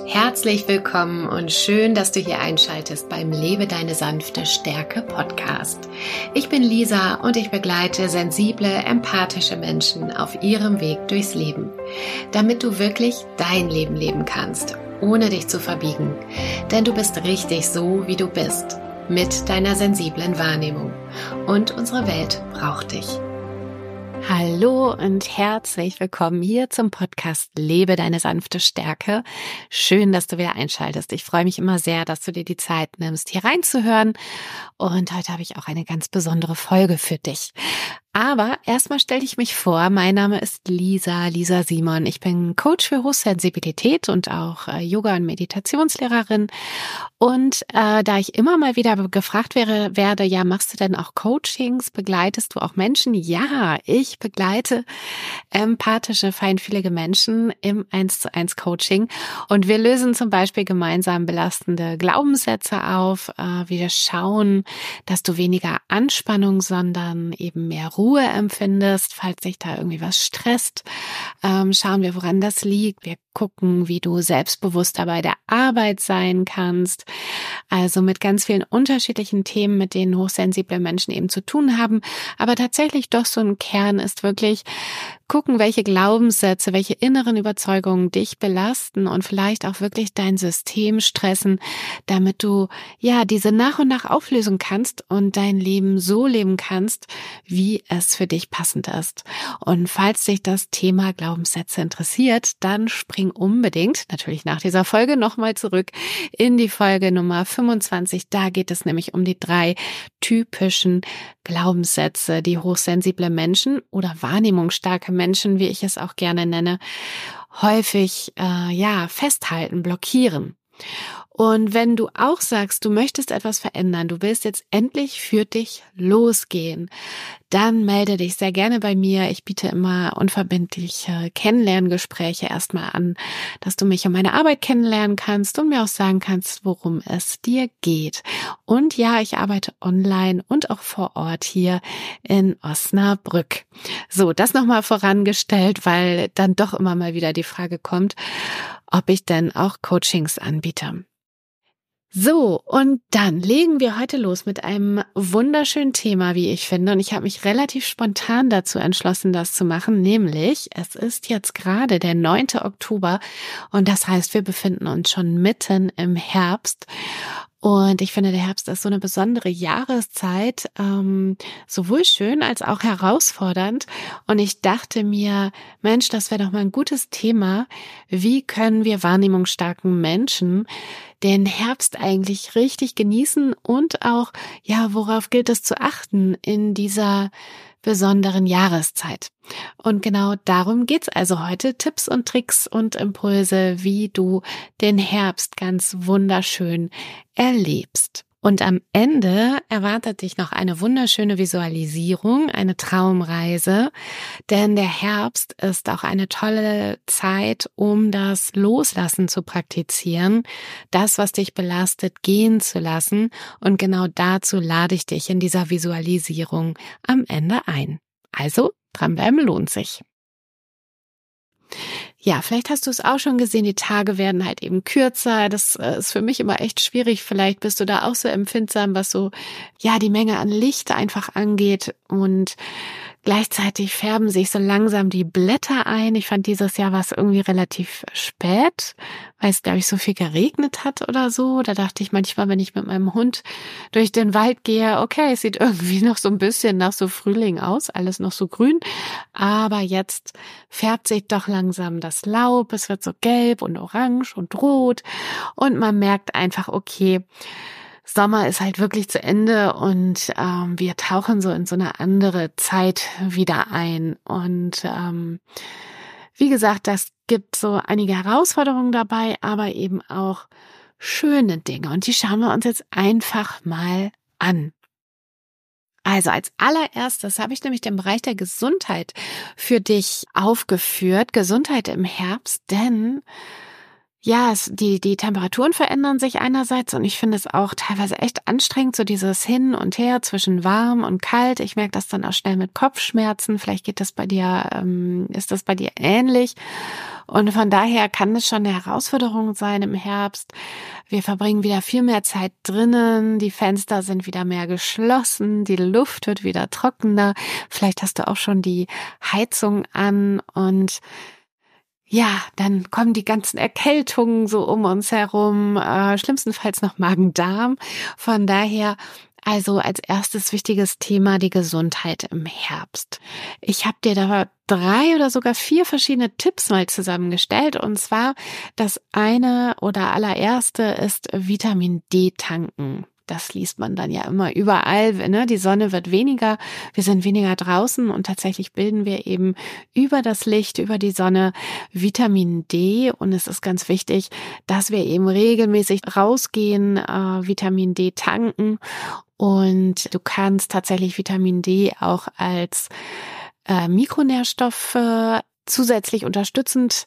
Herzlich willkommen und schön, dass du hier einschaltest beim Lebe deine sanfte Stärke Podcast. Ich bin Lisa und ich begleite sensible, empathische Menschen auf ihrem Weg durchs Leben, damit du wirklich dein Leben leben kannst, ohne dich zu verbiegen. Denn du bist richtig so, wie du bist, mit deiner sensiblen Wahrnehmung. Und unsere Welt braucht dich. Hallo und herzlich willkommen hier zum Podcast Lebe deine sanfte Stärke. Schön, dass du wieder einschaltest. Ich freue mich immer sehr, dass du dir die Zeit nimmst, hier reinzuhören. Und heute habe ich auch eine ganz besondere Folge für dich. Aber erstmal stelle ich mich vor, mein Name ist Lisa Simon. Ich bin Coach für Hochsensibilität und auch Yoga- und Meditationslehrerin. Und da ich immer mal wieder gefragt werde, ja, machst du denn auch Coachings? Begleitest du auch Menschen? Ja, ich begleite empathische, feinfühlige Menschen im 1:1 Coaching. Und wir lösen zum Beispiel gemeinsam belastende Glaubenssätze auf. Wir schauen, dass du weniger Anspannung, sondern eben mehr Ruhe empfindest, falls sich da irgendwie was stresst. Schauen wir, woran das liegt. Wir gucken, wie du selbstbewusster bei der Arbeit sein kannst. Also mit ganz vielen unterschiedlichen Themen, mit denen hochsensible Menschen eben zu tun haben. Aber tatsächlich doch so ein Kern ist wirklich gucken, welche Glaubenssätze, welche inneren Überzeugungen dich belasten und vielleicht auch wirklich dein System stressen, damit du ja diese nach und nach auflösen kannst und dein Leben so leben kannst, wie es für dich passend ist. Und falls dich das Thema Glaubenssätze interessiert, dann spring unbedingt, natürlich nach dieser Folge, nochmal zurück in die Folge Nummer 25. Da geht es nämlich um die 3 typischen Glaubenssätze, die hochsensible Menschen oder wahrnehmungsstarke Menschen, wie ich es auch gerne nenne, häufig festhalten, blockieren. Und wenn du auch sagst, du möchtest etwas verändern, du willst jetzt endlich für dich losgehen, dann melde dich sehr gerne bei mir. Ich biete immer unverbindliche Kennenlerngespräche erstmal an, dass du mich und meine Arbeit kennenlernen kannst und mir auch sagen kannst, worum es dir geht. Und ja, ich arbeite online und auch vor Ort hier in Osnabrück. So, das nochmal vorangestellt, weil dann doch immer mal wieder die Frage kommt, ob ich denn auch Coachings anbiete. So, und dann legen wir heute los mit einem wunderschönen Thema, wie ich finde. Und ich habe mich relativ spontan dazu entschlossen, das zu machen. Nämlich, es ist jetzt gerade der 9. Oktober und das heißt, wir befinden uns schon mitten im Herbst. Und ich finde, der Herbst ist so eine besondere Jahreszeit, sowohl schön als auch herausfordernd. Und ich dachte mir, Mensch, das wäre doch mal ein gutes Thema. Wie können wir wahrnehmungsstarken Menschen den Herbst eigentlich richtig genießen und auch, ja, worauf gilt es zu achten in dieser besonderen Jahreszeit? Und genau darum geht's also heute. Tipps und Tricks und Impulse, wie du den Herbst ganz wunderschön erlebst. Und am Ende erwartet dich noch eine wunderschöne Visualisierung, eine Traumreise, denn der Herbst ist auch eine tolle Zeit, um das Loslassen zu praktizieren, das, was dich belastet, gehen zu lassen. Und genau dazu lade ich dich in dieser Visualisierung am Ende ein. Also, dranbleiben lohnt sich. Ja, vielleicht hast du es auch schon gesehen, die Tage werden halt eben kürzer. Das ist für mich immer echt schwierig. Vielleicht bist du da auch so empfindsam, was so, ja, die Menge an Licht einfach angeht. Und gleichzeitig färben sich so langsam die Blätter ein. Ich fand, dieses Jahr war es irgendwie relativ spät, weil es, glaube ich, so viel geregnet hat oder so. Da dachte ich manchmal, wenn ich mit meinem Hund durch den Wald gehe, okay, es sieht irgendwie noch so ein bisschen nach so Frühling aus, alles noch so grün. Aber jetzt färbt sich doch langsam das Laub. Es wird so gelb und orange und rot. Und man merkt einfach, okay, Sommer ist halt wirklich zu Ende und wir tauchen so in so eine andere Zeit wieder ein. Und wie gesagt, das gibt so einige Herausforderungen dabei, aber eben auch schöne Dinge. Und die schauen wir uns jetzt einfach mal an. Also als allererstes habe ich nämlich den Bereich der Gesundheit für dich aufgeführt. Gesundheit im Herbst, denn Ja, die Temperaturen verändern sich einerseits und ich finde es auch teilweise echt anstrengend, so dieses Hin und Her zwischen warm und kalt. Ich merke das dann auch schnell mit Kopfschmerzen. Vielleicht geht das bei dir, ist das bei dir ähnlich? Und von daher kann es schon eine Herausforderung sein im Herbst. Wir verbringen wieder viel mehr Zeit drinnen, die Fenster sind wieder mehr geschlossen, die Luft wird wieder trockener. Vielleicht hast du auch schon die Heizung an und ja, dann kommen die ganzen Erkältungen so um uns herum, schlimmstenfalls noch Magen-Darm. Von daher also als erstes wichtiges Thema die Gesundheit im Herbst. Ich habe dir da 3 oder sogar 4 verschiedene Tipps mal zusammengestellt. Und zwar das eine oder allererste ist Vitamin D tanken. Das liest man dann ja immer überall, ne? Die Sonne wird weniger, wir sind weniger draußen und tatsächlich bilden wir eben über das Licht, über die Sonne Vitamin D und es ist ganz wichtig, dass wir eben regelmäßig rausgehen, Vitamin D tanken und du kannst tatsächlich Vitamin D auch als Mikronährstoffe zusätzlich unterstützend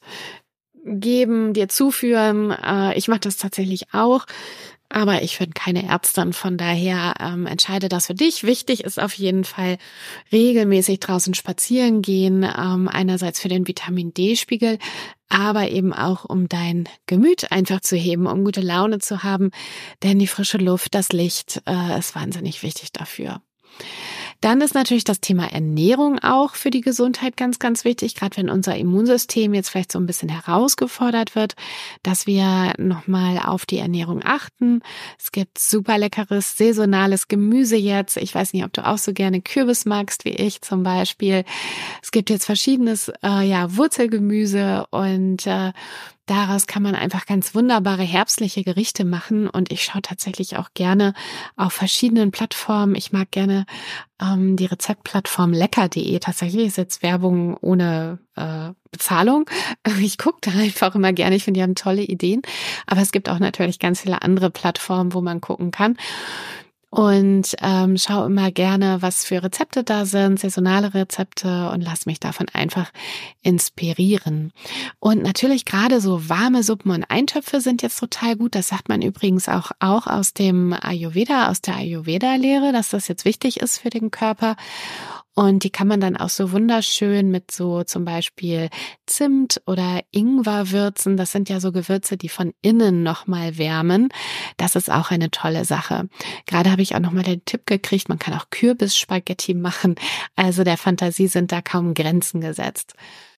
geben, dir zuführen. Ich mache das tatsächlich auch. Aber ich bin keine Ärztin, von daher entscheide das für dich. Wichtig ist auf jeden Fall regelmäßig draußen spazieren gehen, einerseits für den Vitamin-D-Spiegel, aber eben auch um dein Gemüt einfach zu heben, um gute Laune zu haben, denn die frische Luft, das Licht ist wahnsinnig wichtig dafür. Dann ist natürlich das Thema Ernährung auch für die Gesundheit ganz, ganz wichtig, gerade wenn unser Immunsystem jetzt vielleicht so ein bisschen herausgefordert wird, dass wir nochmal auf die Ernährung achten. Es gibt super leckeres, saisonales Gemüse jetzt. Ich weiß nicht, ob du auch so gerne Kürbis magst, wie ich zum Beispiel. Es gibt jetzt verschiedenes Wurzelgemüse und daraus kann man einfach ganz wunderbare herbstliche Gerichte machen und ich schaue tatsächlich auch gerne auf verschiedenen Plattformen. Ich mag gerne die Rezeptplattform lecker.de. Tatsächlich ist jetzt Werbung ohne Bezahlung. Ich gucke da einfach immer gerne. Ich finde, die haben tolle Ideen. Aber es gibt auch natürlich ganz viele andere Plattformen, wo man gucken kann. Und schau immer gerne, was für Rezepte da sind, saisonale Rezepte und lass mich davon einfach inspirieren. Und natürlich gerade so warme Suppen und Eintöpfe sind jetzt total gut. Das sagt man übrigens auch aus dem Ayurveda, aus der Ayurveda-Lehre, dass das jetzt wichtig ist für den Körper. Und die kann man dann auch so wunderschön mit so zum Beispiel Zimt oder Ingwer würzen. Das sind ja so Gewürze, die von innen nochmal wärmen. Das ist auch eine tolle Sache. Gerade habe ich auch nochmal den Tipp gekriegt, man kann auch Kürbisspaghetti machen. Also der Fantasie sind da kaum Grenzen gesetzt.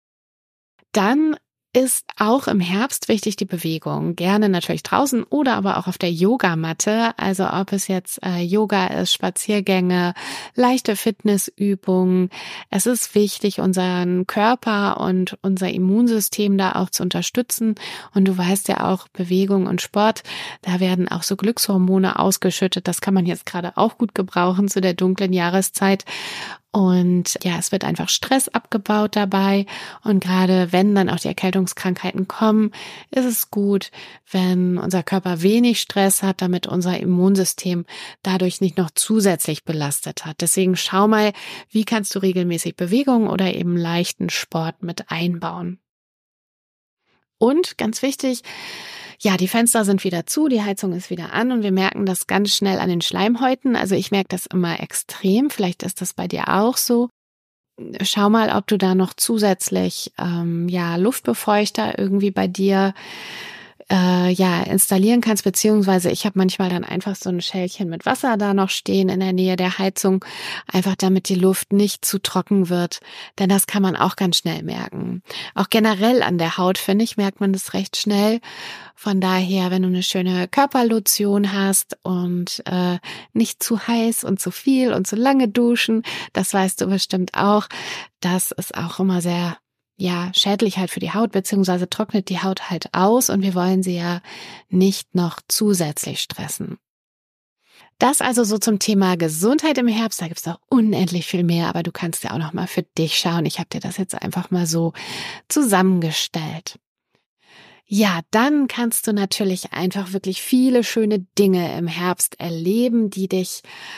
Dann ist auch im Herbst wichtig die Bewegung. Gerne natürlich draußen oder aber auch auf der Yogamatte. Also ob es jetzt Yoga ist, Spaziergänge, leichte Fitnessübungen. Es ist wichtig, unseren Körper und unser Immunsystem da auch zu unterstützen. Und du weißt ja auch, Bewegung und Sport, da werden auch so Glückshormone ausgeschüttet. Das kann man jetzt gerade auch gut gebrauchen zu der dunklen Jahreszeit. Und ja, es wird einfach Stress abgebaut dabei. Und gerade wenn dann auch die Erkältungskrankheiten kommen, ist es gut, wenn unser Körper wenig Stress hat, damit unser Immunsystem dadurch nicht noch zusätzlich belastet hat. Deswegen schau mal, wie kannst du regelmäßig Bewegung oder eben leichten Sport mit einbauen. Und ganz wichtig, ja, die Fenster sind wieder zu, die Heizung ist wieder an und wir merken das ganz schnell an den Schleimhäuten. Also ich merke das immer extrem. Vielleicht ist das bei dir auch so. Schau mal, ob du da noch zusätzlich Luftbefeuchter irgendwie bei dir installieren kannst, beziehungsweise ich habe manchmal dann einfach so ein Schälchen mit Wasser da noch stehen in der Nähe der Heizung, einfach damit die Luft nicht zu trocken wird, denn das kann man auch ganz schnell merken. Auch generell an der Haut, finde ich, merkt man das recht schnell. Von daher, wenn du eine schöne Körperlotion hast und nicht zu heiß und zu viel und zu lange duschen, das weißt du bestimmt auch, das ist auch immer sehr schädlich halt für die Haut, beziehungsweise trocknet die Haut halt aus und wir wollen sie ja nicht noch zusätzlich stressen. Das also so zum Thema Gesundheit im Herbst, da gibt's noch unendlich viel mehr, aber du kannst ja auch noch mal für dich schauen. Ich habe dir das jetzt einfach mal so zusammengestellt. Ja, dann kannst du natürlich einfach wirklich viele schöne Dinge im Herbst erleben, die dich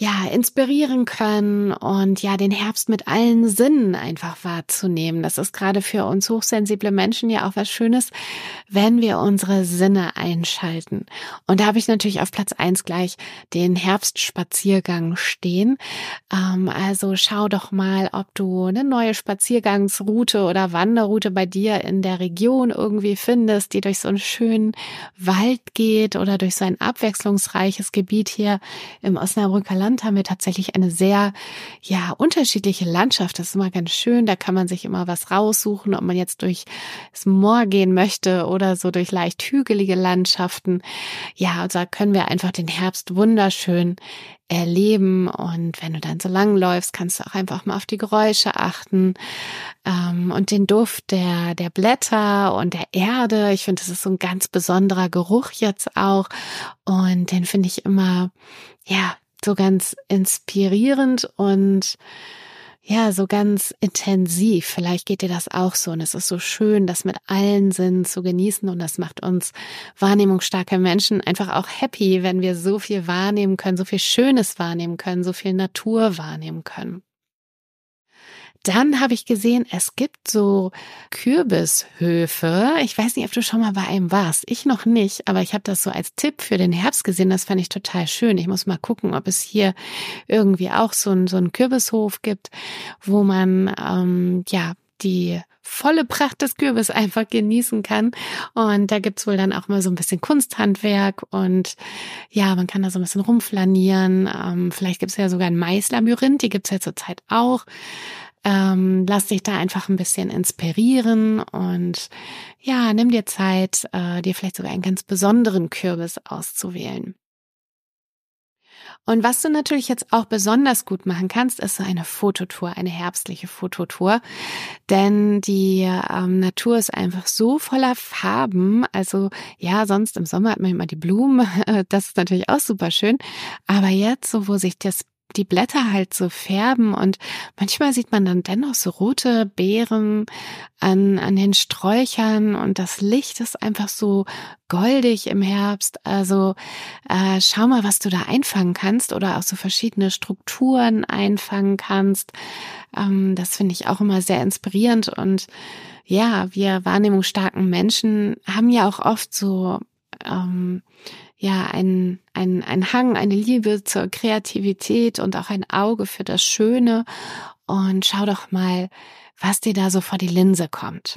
inspirieren können und den Herbst mit allen Sinnen einfach wahrzunehmen. Das ist gerade für uns hochsensible Menschen ja auch was Schönes, wenn wir unsere Sinne einschalten. Und da habe ich natürlich auf Platz 1 gleich den Herbstspaziergang stehen. Also schau doch mal, ob du eine neue Spaziergangsroute oder Wanderroute bei dir in der Region irgendwie findest, die durch so einen schönen Wald geht oder durch so ein abwechslungsreiches Gebiet. Hier im Osnabrücker Land haben wir tatsächlich eine sehr, unterschiedliche Landschaft. Das ist immer ganz schön. Da kann man sich immer was raussuchen, ob man jetzt durch das Moor gehen möchte oder so durch leicht hügelige Landschaften. Ja, und da können wir einfach den Herbst wunderschön erleben. Und wenn du dann so lang läufst, kannst du auch einfach mal auf die Geräusche achten und den Duft der Blätter und der Erde. Ich finde, das ist so ein ganz besonderer Geruch jetzt auch. Und den finde ich immer, so ganz inspirierend und so ganz intensiv. Vielleicht geht dir das auch so. Und es ist so schön, das mit allen Sinnen zu genießen. Und das macht uns wahrnehmungsstarke Menschen einfach auch happy, wenn wir so viel wahrnehmen können, so viel Schönes wahrnehmen können, so viel Natur wahrnehmen können. Dann habe ich gesehen, es gibt so Kürbishöfe. Ich weiß nicht, ob du schon mal bei einem warst. Ich noch nicht, aber ich habe das so als Tipp für den Herbst gesehen. Das fand ich total schön. Ich muss mal gucken, ob es hier irgendwie auch so einen Kürbishof gibt, wo man die volle Pracht des Kürbis einfach genießen kann. Und da gibt's wohl dann auch mal so ein bisschen Kunsthandwerk und man kann da so ein bisschen rumflanieren. Vielleicht gibt's ja sogar ein Maislabyrinth, die gibt's ja zurzeit auch. Lass dich da einfach ein bisschen inspirieren und nimm dir Zeit, dir vielleicht sogar einen ganz besonderen Kürbis auszuwählen. Und was du natürlich jetzt auch besonders gut machen kannst, ist so eine Fototour, eine herbstliche Fototour. Denn die Natur ist einfach so voller Farben. Also sonst im Sommer hat man immer die Blumen. Das ist natürlich auch super schön. Aber jetzt, so wo sich die Blätter halt so färben und manchmal sieht man dann dennoch so rote Beeren an den Sträuchern und das Licht ist einfach so goldig im Herbst. Also schau mal, was du da einfangen kannst oder auch so verschiedene Strukturen einfangen kannst. Das finde ich auch immer sehr inspirierend und wir wahrnehmungsstarken Menschen haben ja auch oft so ein Hang, eine Liebe zur Kreativität und auch ein Auge für das Schöne. Und schau doch mal, was dir da so vor die Linse kommt.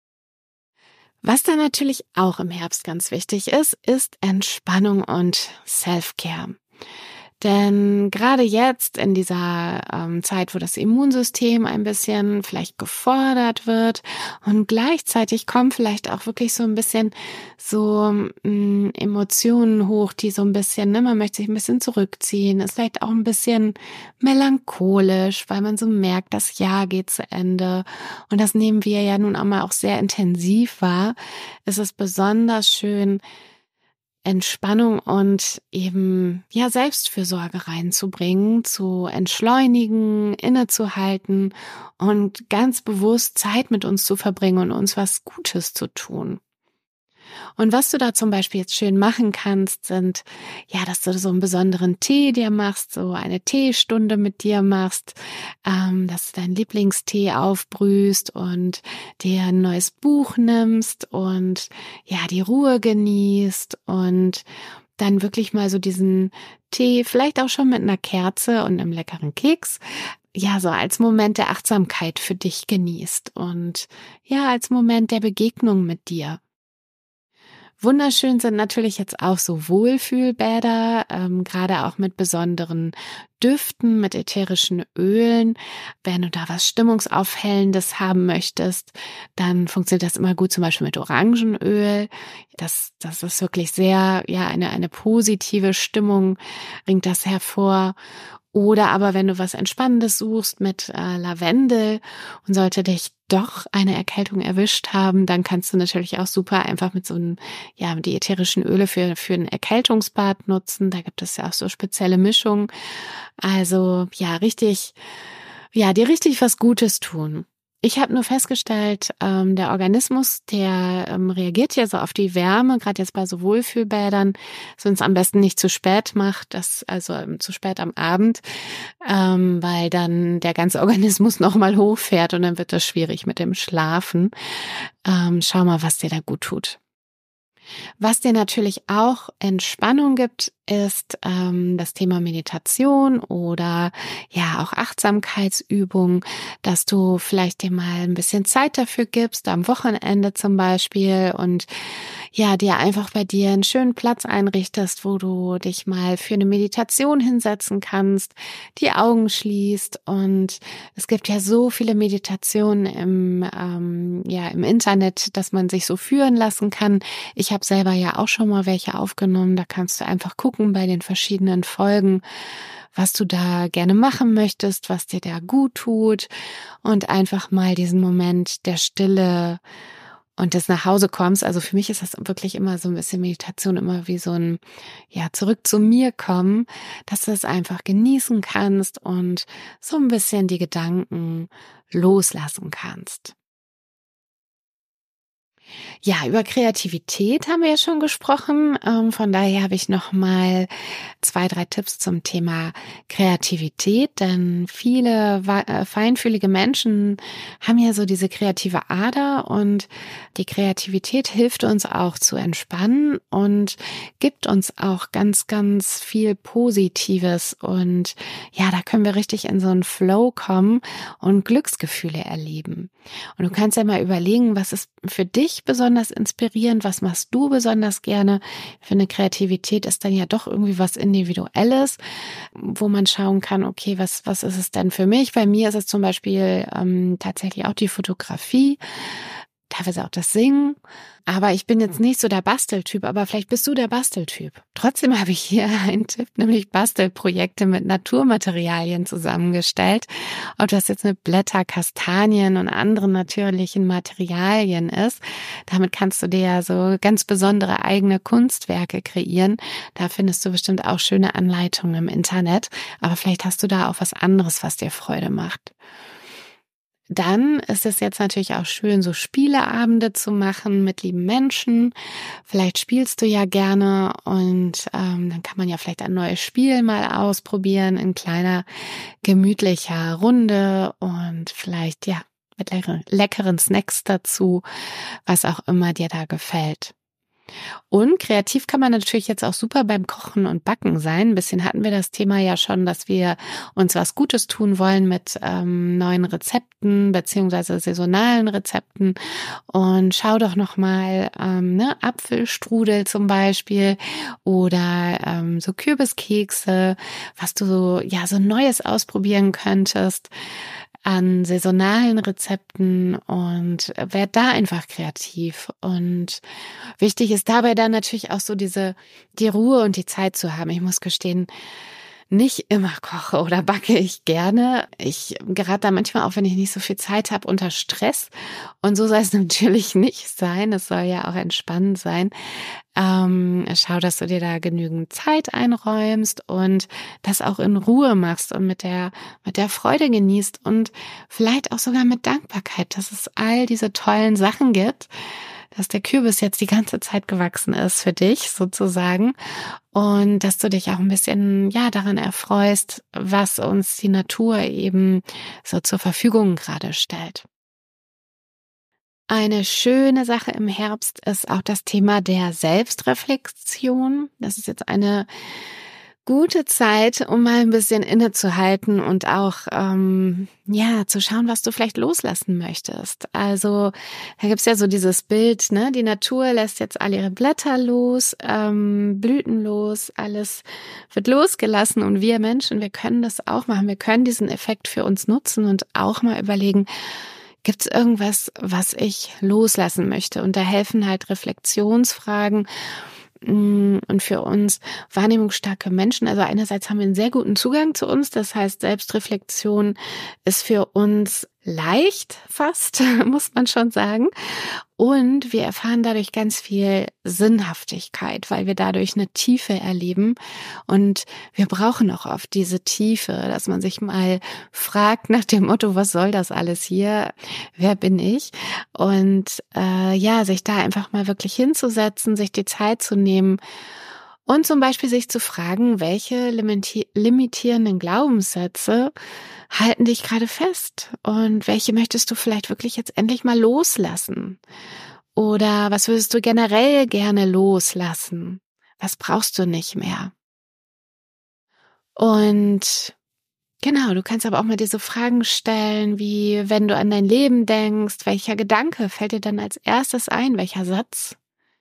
Was da natürlich auch im Herbst ganz wichtig ist Entspannung und Self-Care. Denn gerade jetzt in dieser Zeit, wo das Immunsystem ein bisschen vielleicht gefordert wird und gleichzeitig kommen vielleicht auch wirklich so ein bisschen so Emotionen hoch, die so ein bisschen, man möchte sich ein bisschen zurückziehen, ist vielleicht auch ein bisschen melancholisch, weil man so merkt, das Jahr geht zu Ende und das nehmen wir ja nun auch mal auch sehr intensiv wahr. Es ist besonders schön, Entspannung und eben Selbstfürsorge reinzubringen, zu entschleunigen, innezuhalten und ganz bewusst Zeit mit uns zu verbringen und uns was Gutes zu tun. Und was du da zum Beispiel jetzt schön machen kannst, sind, dass du so einen besonderen Tee dir machst, so eine Teestunde mit dir machst, dass du deinen Lieblingstee aufbrühst und dir ein neues Buch nimmst und die Ruhe genießt und dann wirklich mal so diesen Tee, vielleicht auch schon mit einer Kerze und einem leckeren Keks, so als Moment der Achtsamkeit für dich genießt und als Moment der Begegnung mit dir. Wunderschön sind natürlich jetzt auch so Wohlfühlbäder, gerade auch mit besonderen Düften, mit ätherischen Ölen. Wenn du da was Stimmungsaufhellendes haben möchtest, dann funktioniert das immer gut, zum Beispiel mit Orangenöl. Das ist wirklich sehr, eine positive Stimmung bringt das hervor. Oder aber wenn du was Entspannendes suchst mit Lavendel und sollte dich doch eine Erkältung erwischt haben, dann kannst du natürlich auch super einfach mit so einem, die ätherischen Öle für ein Erkältungsbad nutzen. Da gibt es ja auch so spezielle Mischungen. Also dir richtig was Gutes tun. Ich habe nur festgestellt, der Organismus, der reagiert ja so auf die Wärme, gerade jetzt bei so Wohlfühlbädern, dass man es am besten nicht zu spät macht, zu spät am Abend, weil dann der ganze Organismus nochmal hochfährt und dann wird das schwierig mit dem Schlafen. Schau mal, was dir da gut tut. Was dir natürlich auch Entspannung gibt, ist das Thema Meditation oder ja auch Achtsamkeitsübungen, dass du vielleicht dir mal ein bisschen Zeit dafür gibst, am Wochenende zum Beispiel, und ja, dir einfach bei dir einen schönen Platz einrichtest, wo du dich mal für eine Meditation hinsetzen kannst, die Augen schließt. Und es gibt ja so viele Meditationen im Internet, dass man sich so führen lassen kann. Ich habe selber ja auch schon mal welche aufgenommen. Da kannst du einfach gucken bei den verschiedenen Folgen, was du da gerne machen möchtest, was dir da gut tut, und einfach mal diesen Moment der Stille und des Nachhausekommens. Also für mich ist das wirklich immer so ein bisschen Meditation, immer wie so ein, ja, zurück zu mir kommen, dass du es einfach genießen kannst und so ein bisschen die Gedanken loslassen kannst. Ja, über Kreativität haben wir ja schon gesprochen. Von daher habe ich noch mal 2, 3 Tipps zum Thema Kreativität, denn viele feinfühlige Menschen haben ja so diese kreative Ader, und die Kreativität hilft uns auch zu entspannen und gibt uns auch ganz, ganz viel Positives, und ja, da können wir richtig in so einen Flow kommen und Glücksgefühle erleben. Und du kannst ja mal überlegen, was ist für dich besonders inspirierend, was machst du besonders gerne? Ich finde, Kreativität ist dann ja doch irgendwie was Individuelles, wo man schauen kann, okay, was ist es denn für mich? Bei mir ist es zum Beispiel tatsächlich auch die Fotografie, teilweise auch das Singen. Aber ich bin jetzt nicht so der Basteltyp, aber vielleicht bist du der Basteltyp. Trotzdem habe ich hier einen Tipp, nämlich Bastelprojekte mit Naturmaterialien zusammengestellt. Ob das jetzt mit Blätter, Kastanien und anderen natürlichen Materialien ist, damit kannst du dir ja so ganz besondere eigene Kunstwerke kreieren. Da findest du bestimmt auch schöne Anleitungen im Internet. Aber vielleicht hast du da auch was anderes, was dir Freude macht. Dann ist es jetzt natürlich auch schön, so Spieleabende zu machen mit lieben Menschen. Vielleicht spielst du ja gerne, und dann kann man ja vielleicht ein neues Spiel mal ausprobieren in kleiner, gemütlicher Runde und vielleicht ja mit leckeren Snacks dazu, was auch immer dir da gefällt. Und kreativ kann man natürlich jetzt auch super beim Kochen und Backen sein. Ein bisschen hatten wir das Thema ja schon, dass wir uns was Gutes tun wollen mit neuen Rezepten beziehungsweise saisonalen Rezepten. Und schau doch nochmal Apfelstrudel zum Beispiel oder so Kürbiskekse, was du so Neues ausprobieren könntest an saisonalen Rezepten, und werd da einfach kreativ. Und wichtig ist dabei dann natürlich auch so die Ruhe und die Zeit zu haben. Ich muss gestehen, nicht immer koche oder backe ich gerne. Ich gerate da manchmal auch, wenn ich nicht so viel Zeit habe, unter Stress. Und so soll es natürlich nicht sein. Es soll ja auch entspannend sein. Schau, dass du dir da genügend Zeit einräumst und das auch in Ruhe machst und mit der Freude genießt und vielleicht auch sogar mit Dankbarkeit, dass es all diese tollen Sachen gibt, dass der Kürbis jetzt die ganze Zeit gewachsen ist für dich sozusagen, und dass du dich auch ein bisschen daran erfreust, was uns die Natur eben so zur Verfügung gerade stellt. Eine schöne Sache im Herbst ist auch das Thema der Selbstreflexion. Das ist jetzt eine gute Zeit, um mal ein bisschen innezuhalten und auch zu schauen, was du vielleicht loslassen möchtest. Also da gibt's ja so dieses Bild, ne? Die Natur lässt jetzt all ihre Blätter los, Blüten los, alles wird losgelassen, und wir Menschen, wir können das auch machen. Wir können diesen Effekt für uns nutzen und auch mal überlegen, gibt's irgendwas, was ich loslassen möchte? Und da helfen halt Reflexionsfragen. Und für uns wahrnehmungsstarke Menschen, also einerseits haben wir einen sehr guten Zugang zu uns, das heißt Selbstreflexion ist für uns leicht fast, muss man schon sagen. Und wir erfahren dadurch ganz viel Sinnhaftigkeit, weil wir dadurch eine Tiefe erleben. Und wir brauchen auch oft diese Tiefe, dass man sich mal fragt nach dem Motto, was soll das alles hier? Wer bin ich? Und sich da einfach mal wirklich hinzusetzen, sich die Zeit zu nehmen und zum Beispiel sich zu fragen, welche limitierenden Glaubenssätze halten dich gerade fest und welche möchtest du vielleicht wirklich jetzt endlich mal loslassen? Oder was würdest du generell gerne loslassen? Was brauchst du nicht mehr? Und genau, du kannst aber auch mal diese Fragen stellen, wie wenn du an dein Leben denkst, welcher Gedanke fällt dir dann als erstes ein, welcher Satz?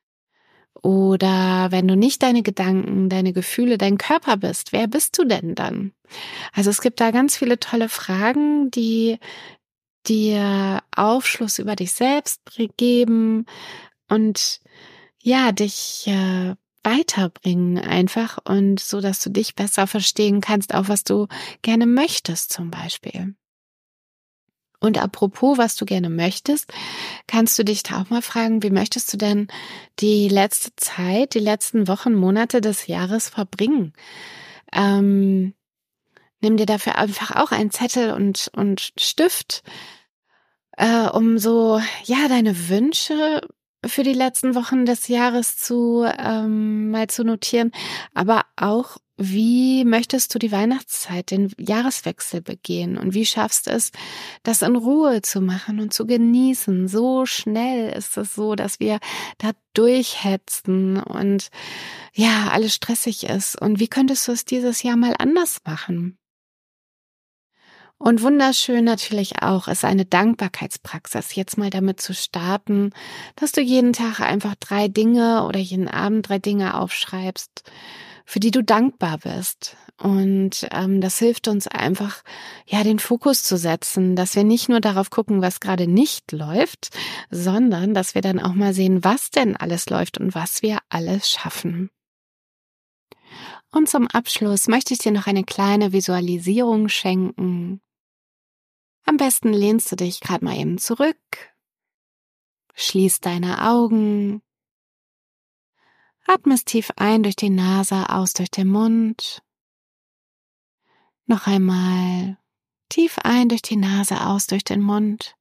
Oder wenn du nicht deine Gedanken, deine Gefühle, dein Körper bist, wer bist du denn dann? Also es gibt da ganz viele tolle Fragen, die dir Aufschluss über dich selbst geben und dich weiterbringen einfach und so, dass du dich besser verstehen kannst, auch was du gerne möchtest zum Beispiel. Und apropos, was du gerne möchtest, kannst du dich da auch mal fragen, wie möchtest du denn die letzte Zeit, die letzten Wochen, Monate des Jahres verbringen? Nimm dir dafür einfach auch einen Zettel und Stift, um so, deine Wünsche für die letzten Wochen des Jahres mal zu notieren, aber auch, wie möchtest du die Weihnachtszeit, den Jahreswechsel begehen und wie schaffst es, das in Ruhe zu machen und zu genießen? So schnell ist es so, dass wir da durchhetzen und alles stressig ist. Und wie könntest du es dieses Jahr mal anders machen? Und wunderschön natürlich auch ist eine Dankbarkeitspraxis, jetzt mal damit zu starten, dass du jeden Tag einfach 3 Dinge oder jeden Abend 3 Dinge aufschreibst, für die du dankbar bist. Und das hilft uns einfach, den Fokus zu setzen, dass wir nicht nur darauf gucken, was gerade nicht läuft, sondern dass wir dann auch mal sehen, was denn alles läuft und was wir alles schaffen. Und zum Abschluss möchte ich dir noch eine kleine Visualisierung schenken. Am besten lehnst du dich gerade mal eben zurück, schließt deine Augen, atmest tief ein durch die Nase, aus durch den Mund. Noch einmal tief ein durch die Nase, aus durch den Mund.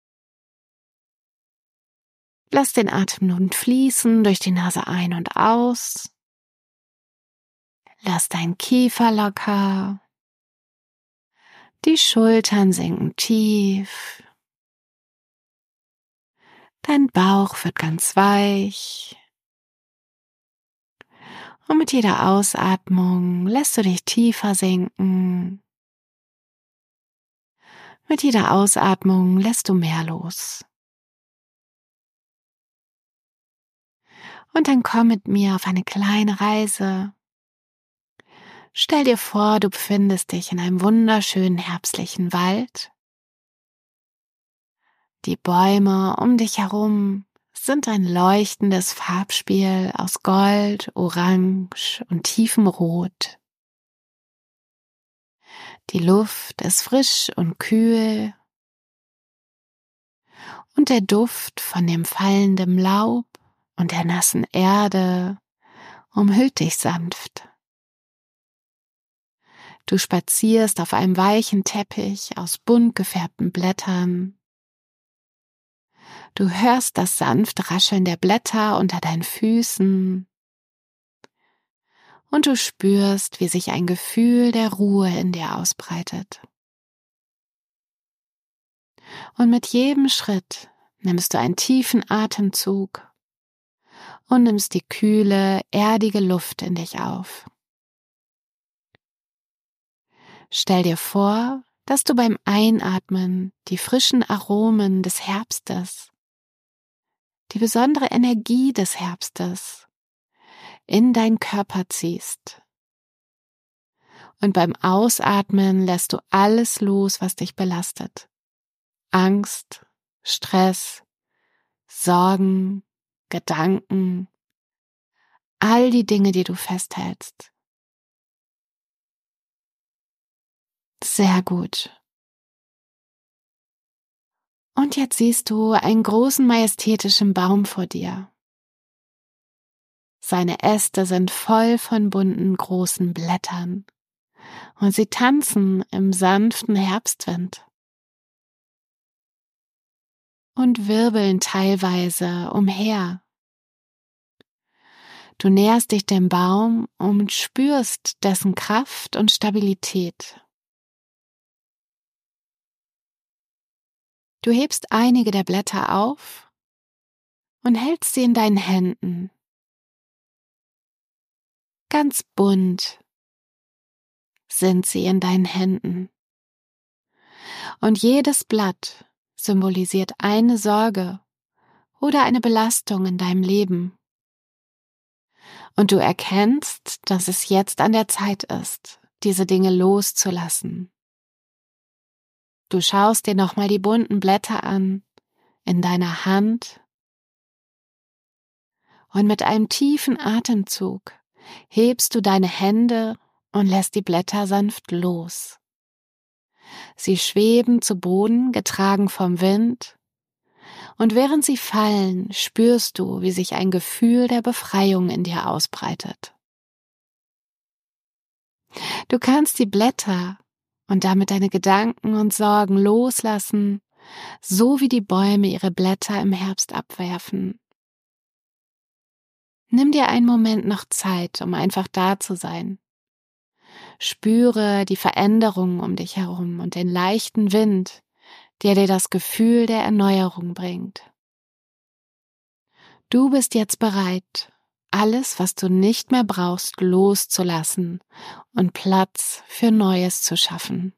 Lass den Atem nun fließen durch die Nase ein und aus. Lass deinen Kiefer locker. Die Schultern sinken tief. Dein Bauch wird ganz weich. Und mit jeder Ausatmung lässt du dich tiefer sinken. Mit jeder Ausatmung lässt du mehr los. Und dann komm mit mir auf eine kleine Reise. Stell dir vor, du befindest dich in einem wunderschönen herbstlichen Wald. Die Bäume um dich herum sind ein leuchtendes Farbspiel aus Gold, Orange und tiefem Rot. Die Luft ist frisch und kühl und der Duft von dem fallenden Laub und der nassen Erde umhüllt dich sanft. Du spazierst auf einem weichen Teppich aus bunt gefärbten Blättern. Du hörst das sanfte Rascheln der Blätter unter deinen Füßen und du spürst, wie sich ein Gefühl der Ruhe in dir ausbreitet. Und mit jedem Schritt nimmst du einen tiefen Atemzug und nimmst die kühle, erdige Luft in dich auf. Stell dir vor, dass du beim Einatmen die frischen Aromen des Herbstes, die besondere Energie des Herbstes in deinen Körper ziehst. Und beim Ausatmen lässt du alles los, was dich belastet. Angst, Stress, Sorgen, Gedanken, all die Dinge, die du festhältst. Sehr gut. Und jetzt siehst du einen großen majestätischen Baum vor dir. Seine Äste sind voll von bunten großen Blättern und sie tanzen im sanften Herbstwind und wirbeln teilweise umher. Du näherst dich dem Baum und spürst dessen Kraft und Stabilität. Du hebst einige der Blätter auf und hältst sie in deinen Händen. Ganz bunt sind sie in deinen Händen. Und jedes Blatt symbolisiert eine Sorge oder eine Belastung in deinem Leben. Und du erkennst, dass es jetzt an der Zeit ist, diese Dinge loszulassen. Du schaust dir nochmal die bunten Blätter an, in deiner Hand, und mit einem tiefen Atemzug hebst du deine Hände und lässt die Blätter sanft los. Sie schweben zu Boden, getragen vom Wind, und während sie fallen, spürst du, wie sich ein Gefühl der Befreiung in dir ausbreitet. Du kannst die Blätter und damit deine Gedanken und Sorgen loslassen, so wie die Bäume ihre Blätter im Herbst abwerfen. Nimm dir einen Moment noch Zeit, um einfach da zu sein. Spüre die Veränderungen um dich herum und den leichten Wind, der dir das Gefühl der Erneuerung bringt. Du bist jetzt bereit, alles, was du nicht mehr brauchst, loszulassen und Platz für Neues zu schaffen.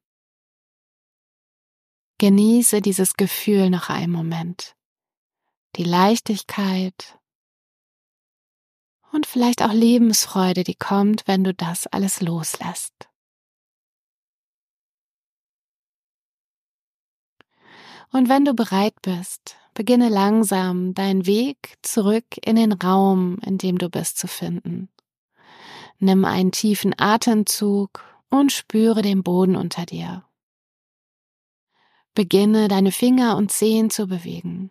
Genieße dieses Gefühl noch einen Moment. Die Leichtigkeit und vielleicht auch Lebensfreude, die kommt, wenn du das alles loslässt. Und wenn du bereit bist, beginne langsam deinen Weg zurück in den Raum, in dem du bist, zu finden. Nimm einen tiefen Atemzug und spüre den Boden unter dir. Beginne deine Finger und Zehen zu bewegen.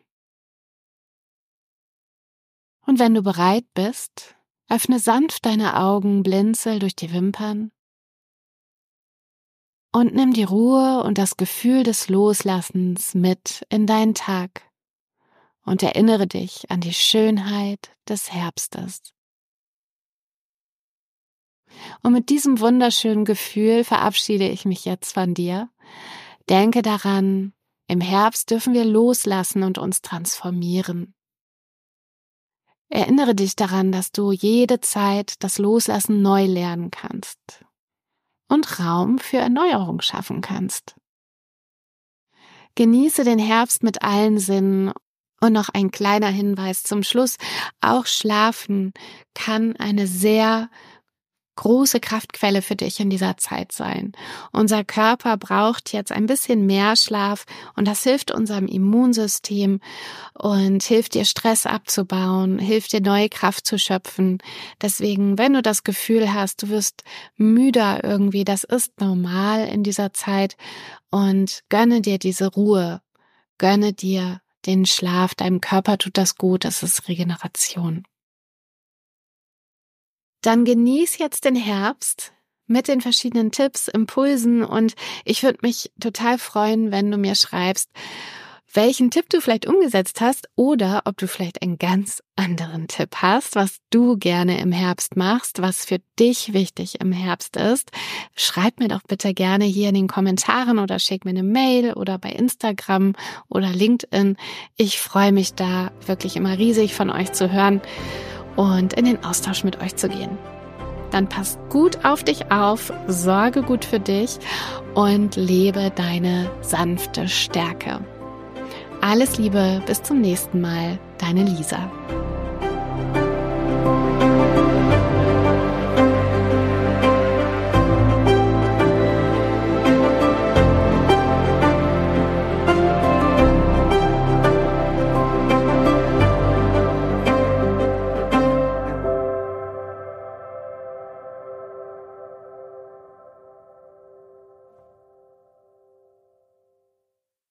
Und wenn du bereit bist, öffne sanft deine Augen, blinzel durch die Wimpern und nimm die Ruhe und das Gefühl des Loslassens mit in deinen Tag und erinnere dich an die Schönheit des Herbstes. Und mit diesem wunderschönen Gefühl verabschiede ich mich jetzt von dir. Denke daran, im Herbst dürfen wir loslassen und uns transformieren. Erinnere dich daran, dass du jede Zeit das Loslassen neu lernen kannst und Raum für Erneuerung schaffen kannst. Genieße den Herbst mit allen Sinnen. Und noch ein kleiner Hinweis zum Schluss: Auch Schlafen kann eine sehr große Kraftquelle für dich in dieser Zeit sein. Unser Körper braucht jetzt ein bisschen mehr Schlaf und das hilft unserem Immunsystem und hilft dir, Stress abzubauen, hilft dir, neue Kraft zu schöpfen. Deswegen, wenn du das Gefühl hast, du wirst müder irgendwie, das ist normal in dieser Zeit, und gönne dir diese Ruhe, gönne dir den Schlaf, deinem Körper tut das gut, das ist Regeneration. Dann genieß jetzt den Herbst mit den verschiedenen Tipps, Impulsen, und ich würde mich total freuen, wenn du mir schreibst, welchen Tipp du vielleicht umgesetzt hast oder ob du vielleicht einen ganz anderen Tipp hast, was du gerne im Herbst machst, was für dich wichtig im Herbst ist. Schreib mir doch bitte gerne hier in den Kommentaren oder schick mir eine Mail oder bei Instagram oder LinkedIn. Ich freue mich da wirklich immer riesig, von euch zu hören und in den Austausch mit euch zu gehen. Dann passt gut auf dich auf, sorge gut für dich und lebe deine sanfte Stärke. Alles Liebe, bis zum nächsten Mal, deine Lisa.